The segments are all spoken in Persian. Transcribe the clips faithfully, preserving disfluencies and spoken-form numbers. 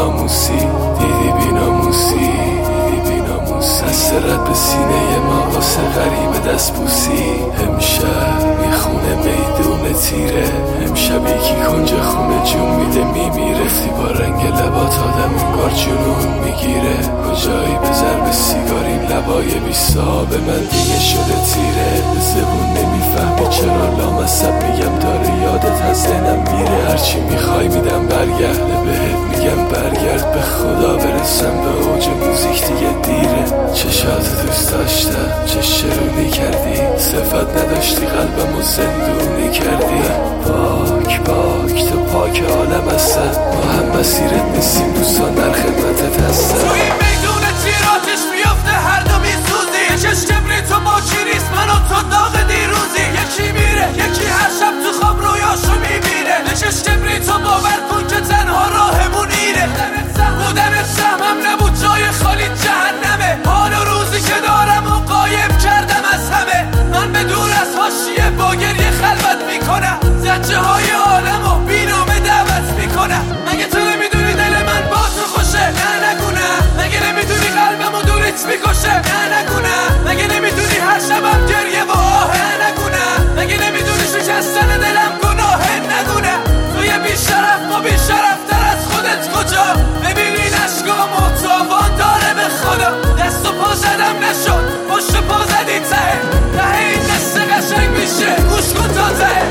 بیناموسی دیدی بیناموسی دیدی بیناموسی از سرت به سینه ما واسه غریب دست بوسی امشب میخونه میدون تیره امشب یکی کنج خونه جون میده میمیره گفتی با رنگ لبات آدم انگار جنون میگیره کجایی به ضرب سیگار این لبای بی صاحب من دیگه شده تیره زبون نمیفهمی چرا لامصب میگم داره یادت از ذهنم میره هرچی میخوای میدم برگرده بهت میگم برگرد به خدا برسم به اوج موزیک دیگه دیره چشات دوست داشتم چه شرونی کردی صفت نداشتی قلبمو زندونی کردی پاک پاک تو پاک عالم هستن ما هم مسیرت نیستیم دوستان در خدمتت هستن تو این میدون تیراتش میافته هر دو میسوزی یکش کبری تو با چیریست من و تو داغ دیروزی یکی میره یکی هر شب تو خواب رویاشو میبینه یکش کبری تو باور کن که تنها راهمون اینه بودنت سهمم نبود جای خالی جهنمه حال و روزی که دارم و قایم کردم از همه من به دور از حاشیه با گریه خلوت میکنم زجه های عالم و بینامه دعوت میکنم مگه تو نمیدونی دل من با تو خوشه نه نگونم مگه نمیدونی قلبم و دورت میکشه نه نگونم مگه نمیدونی هر شبم گریه و آهه نگونم مگه نمیدونی شکستن دلم گناهه نگونم توی بیشرف ما بیشرف تر از خودت کجا ببینی نشکام و تاوان داره به خدا دست و پا زدم نشد پشت پا زدی ته ته این دست قشنگ میشه گوش کن تا ته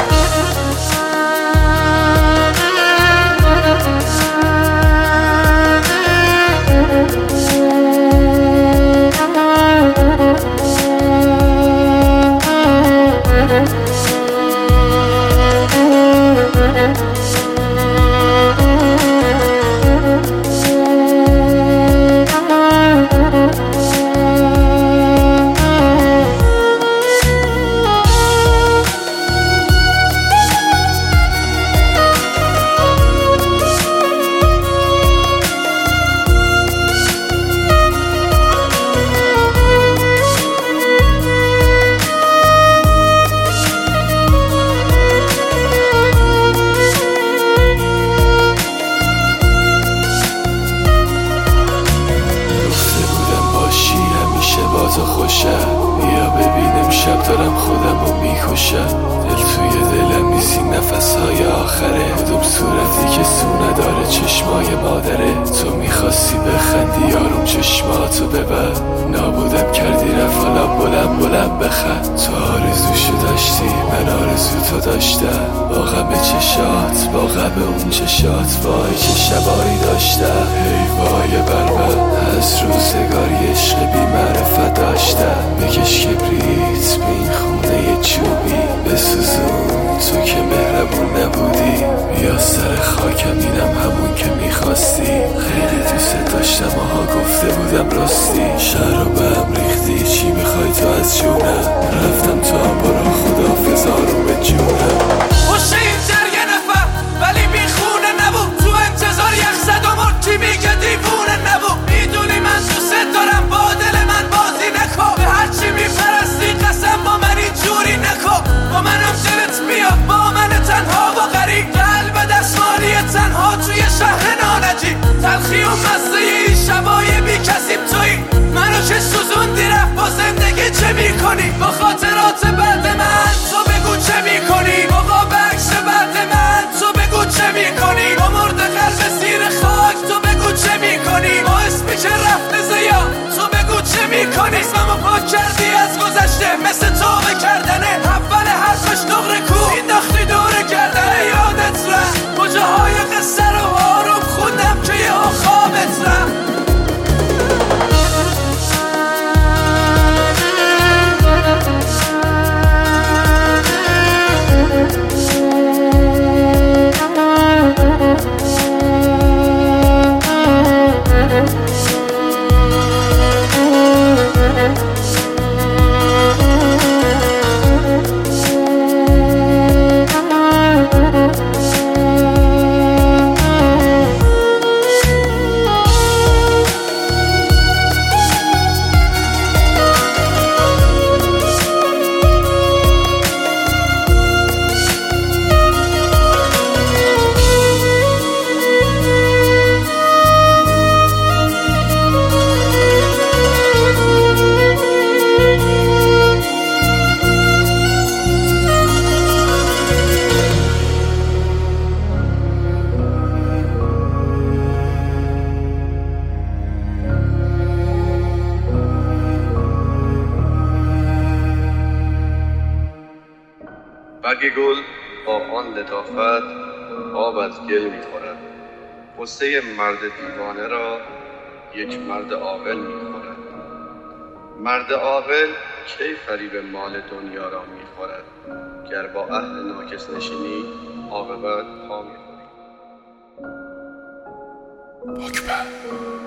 تو خوشم بیا ببینم شب دارم خودم رو میکشم دل توی دلم نیست این نفس های آخره کدوم صورتی که سو نداره چشمای مادره تو میخواستی بخندی یارم چشماتو ببر نابودم کردی رفت حالا بلند بلند بخند تو آرزوشو داشتی من آرزو تو داشتم با غم چشات با غم اون چشات وای چه شبایی داشتم ای وای بر من از روزگاری عشق بی معرفت داشتم بکش کبریت به این خونه چوبی بسوزون تو که مهربون نبودی یا سر خاکم اینم همون که میخواستی خیلی دوست داشتم آها گفته بودم راستی شهر رو به هم ریختی چی میخوای تو از جونم رفتم تو هم برا خدا فزارو به جونم خوشه این جرگه نفر ولی بیخونه نبود تو انتظار یخ زد و مرد کی میگه دیوونه نبود میدونی من دوست دارم با دل من بازی نکن به هرچی میپرستی قسم با من اینجوری نکن با منم دلت بیاد با من تنها و غریب قلب دستمالی تنها توی شهر نانجی تلخی و مزه این شبای بی کسیم توی منو که سوزوندی رفت با زندگی چه میکنی با خاطرات بعد من تو بگو چه میکنی آقا بخش بعد من تو بگو چه میکنی با مرد قلب زیر خاک تو بگو چه میکنی با اسمی که رفت زیا تو بگو چه میکنی اسممو پاک کردی از گذشته مثل توبه کردنه اول حرفش نقره کو این داختی دوره کردنه یادت رفت کجاهای قصه رو آروم خوندم که یه خوابت رفت برگ گل با آن لطافت آب از گل می‌خورد. غصه مرد دیوانه را یک مرد عاقل می‌خورد. مرد عاقل کی فریب مال دنیا را می‌خورد؟ گر با اهل ناکس نشینی عاقبت پا می‌خوری. اکبر